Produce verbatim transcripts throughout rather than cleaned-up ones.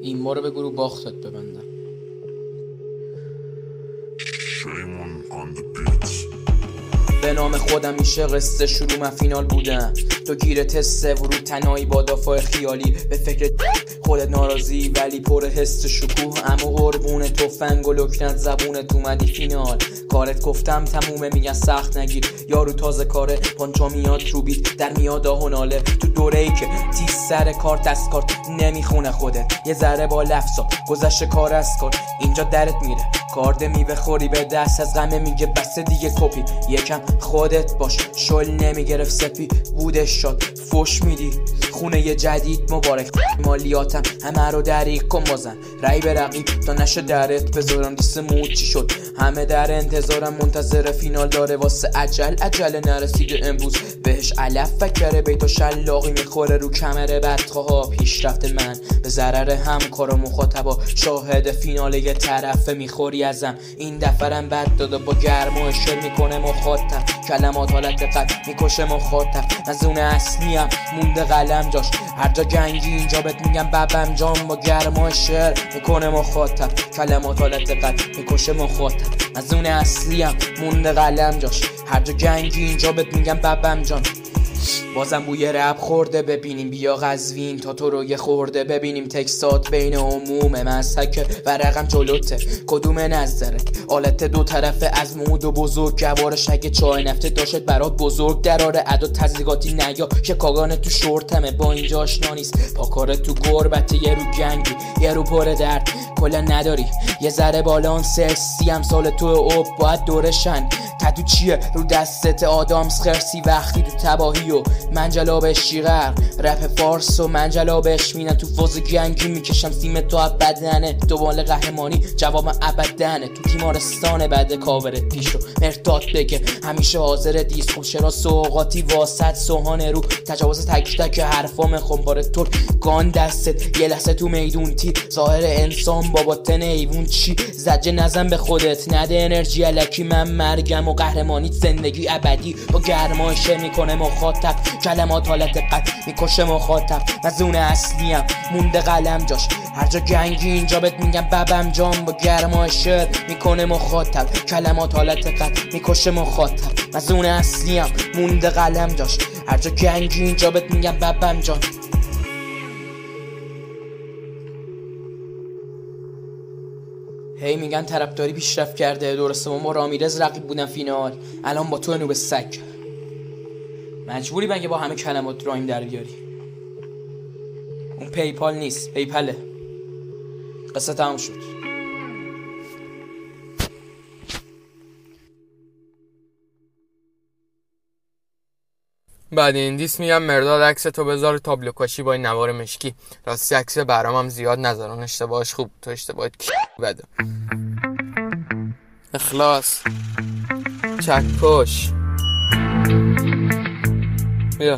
این بار به گروه باختت ببندم. به نام خودم میشه قصه شروع من فینال بودم. تو گیر تسته ورود تنهایی با دافای خیالی، به فکر خودت ناراضی ولی پر حس شکوه. اما قربون تفنگ و لکنت زبونت اومدی فینال. کارت گفتم تمومه میگن سخت نگیر، یارو تازه کاره پانچا میاد رو بیت در میاد آه و ناله. تو دوره ای که تیز سر کارت از کارت نمیخونه خودت، یه ذره با لفظا گذشت کار از کار اینجا درت میره. کارد میوه خوری به دست از غمه میگه بس دیگه کپی. یکم خودت باش شل نمیگرفت سپی بودش شد فوش میدی خونه ی جدید مبارک. مالیاتم همه رو دریق کن بازن رای برقیم تا نشه درت بذارم دیست مود چی شد. همه در انتظارم منتظر فینال داره واسه عجل عجل نرسیده امروز بهش علف فکره بیتا شلاقی میخوره رو کمره بدخواه پیشرفت من به ضرر همکار و مخاطبا. شاهد فینال یه طرفه میخوری ازم این دفرم بد داده با گرم و اشل میکنه مخاطب. کلمات حالت دقت میکشه مخاطب. مزون اصلیم مونده قلم جاش هر جا گنگی اینجا بهت میگم ببم جام با گرم و شعر میکنه مخاطب. کلمات حالت دقت میکشه مخاطب. مزون اصلیم مونده قلم جاش هر جا گنگی اینجا بهت میگم ببم جام. بازم بوی رب خورده ببینیم بیا قزوین تا تو رو یه خورده ببینیم تکسات بین عموم مسحک و رقم جلوته کدوم نظرک آلت دو طرفه از مود و بزرگ جوارش اگه چای نفته داشت برات بزرگ دراره ادا تزریقاتی نیا شکاگانه تو شورتمه با اینجا آشنا نیست پاکاره تو گربته یه رو گنگی یه رو پر درد کلا نداری یه ذره بالانس سی هم سال تو اوب باید دورشن تدو چیه رو دستت آدامس خرسی وقتی تو تباهی و من جلابش شیغر رپ فارس و من جلابش مینم تو فاز گنگی میکشم سیم تو بدنه دوباره قهرمانی جواب ابدنه تو تیمارستان بعد کاورت پیشو مرتاد بگه همیشه حاضر دیسکو چرا سوقاتی واسط سوهان رو تجاوز تک تک حرفام خمبار تو گان دستت یه لحظه تو میدون تی ظاهر انسان بابا تن ایوون چی زجه نزن به خودت نده انرژی الکی من مرگم و قهرمانی زندگی ابدی با گرمایش میکنه مخاطب کلمات حالت قد میکشه مخاطب مزون اصلیم مونده قلم جاش هر جا گنگی اینجا بهت میگم ببم جام با گرمایش میکنه مخاطب کلمات حالت قد میکشه مخاطب مزون اصلیم مونده قلم جاش هر جا گنگی اینجا بهت میگم ببم جام. هی میگن طرفداری پیشرفت کرده درسته ما رامیرز رقیب بودن فینال الان با تو نوب سگ مجبوری بگه با همه کلمات رایم در بیاری. اون پیپال نیست پیپله. قصه تمام شد. بعد این دیس میگم مرداد عکس تو بذار تابلو کاشی با این نوار مشکی راستی عکس برام هم زیاد نذارن اشتباهش خوب تو اشتباهت بده. اخلاص چکش بیا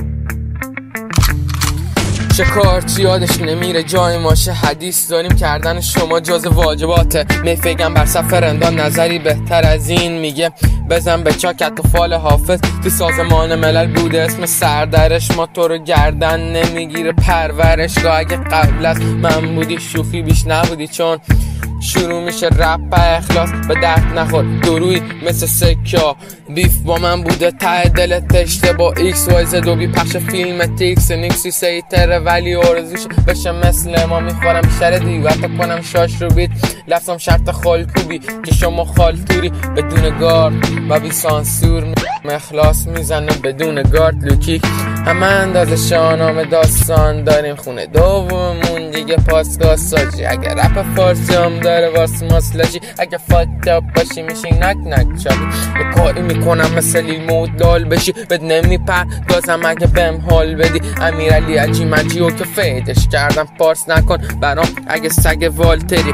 شکارچی یادش نمیره جای ماشه حدیث داریم کردن شما جز واجباته میفگم بر سفر اندان نظری بهتر از این میگه بزن به چاکت و فال حافظ تو سازمان ملل بوده اسم سردرش ما تو رو گردن نمیگیره پرورشگاه اگه قبل از من بودی شوخی بیش نبودی چون شروع میشه رپ اخلاص به درد نخور دروی مثل سکیا بیف با من بوده ته دلت اشتباه ایکس وای زد و بی پخش فیلم تیکس نیکسی سیتره ولی آرزوش بشه مثل ما میخورم بیشتر دیوت کنم شاش رو بیت لفظم شرط خالکوبی که شما خالتوری بدون گارد و بی سانسور اخلاص میزنه بدون گارد لوکیک همه اندازه شاهنامه داستان داریم خونه دوممون دیگه پاسگاه ساجی اگر رپ فارسی هم داره واسه ماسلاشی اگه فاکتاب باشی میشی نک نک چاپی یه کاری میکنم مثل لیمود لال بشی بد نمیپر گازم اگه بهم حال بدی امیرعلی عجی مجی و که فیدش کردم پارس نکن برام اگه سگ والتری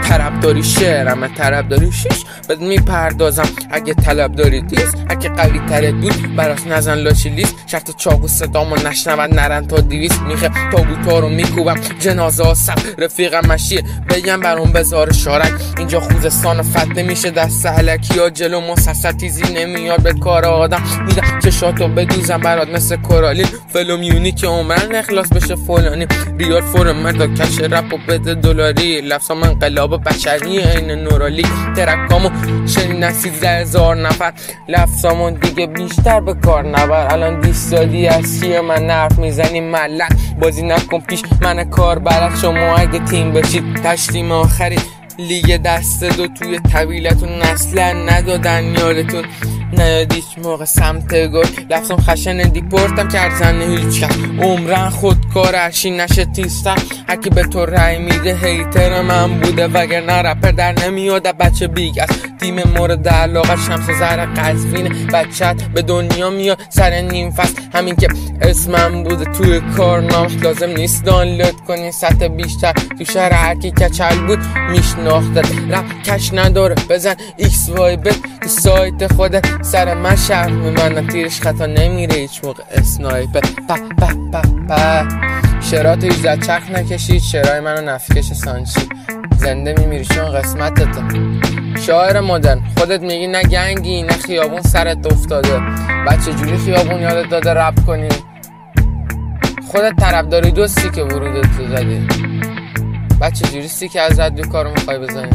طرب داری شعرم طرب داری شیش بد میپردازم اگه طلب داری دیز اگه قوی ترت بود براس نزن لاشی لیست شرط چاقو صدامو نشنود نرن تا دیویست میخه تابوتا رو میکوبم جنازه ها سب رفیقم مشیه بگم برون بزار شارک اینجا خوزستان فتنه میشه دست علکی ها جلو مسسر تیزی نمیاد به کار آدم میدم چشاتو بدوزم برات مثل کرالین فلوم یونی که عمرن اخلاص بشه فلانی ریال فور مردا کش رپ و بده دلاری لفظام انقلاب بشری این نورالی ترکامو شنیدن سیزده هزار نفر لفظامون دیگه بیشتر به کار نبر الان دیستادی از چیه من نرف میزنی ملک بازی نکن پیش من کار برد شما اگه تیم بشید تشتیم آخری لیگ دست دو توی طویلتون اصلا ندادن یارتون نیاد هیچ موقع سمت گل لفظم خشن دیپورتم کرد زن هیچ کس عمرن خودکار عرشی نشه تیستم هرکی به تو رای میده هیتر من بوده وگر نه رپر در نمیاده بچه بیگ از تیم مورد علاقه شمس زهر قزوینه بچت به دنیا میاد سر نیم فصل همین که اسمم بوده توی کارنامه لازم نیست دانلود کنی سطح بیشتر تو شهر هرکی کچل بود میشناختت رپ کش نداره بزن ایکس وای بت تو سایت خودت سر من شهر میمنم تیرش خطا نمیره هیچ موقع اسنایپر پا پا پا پا شرات ایزد چرخ نکشید شرای منو نفکش سانچی زنده میمیری چون قسمتت شاعر مدرن خودت میگی نه گنگی نه خیابون سرت افتاده بچه جوری خیابون یادت داده رپ کنی خودت طرب داری دوستی که ورودت تو زدی بچه جوری سی که از رد کارو میخوای بزنی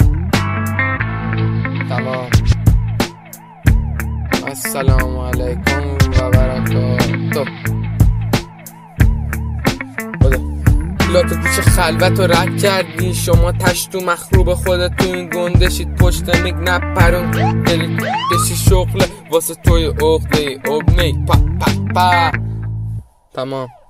تمام السلام علیکم و برکاته لاتو پیش خلوت رو رد کردی شما تشتو مخروب خودت تو این گندشید پشت میگ نپرون دلی کشی شغله واسه توی اخته ای اب میگ پا پا پا تمام.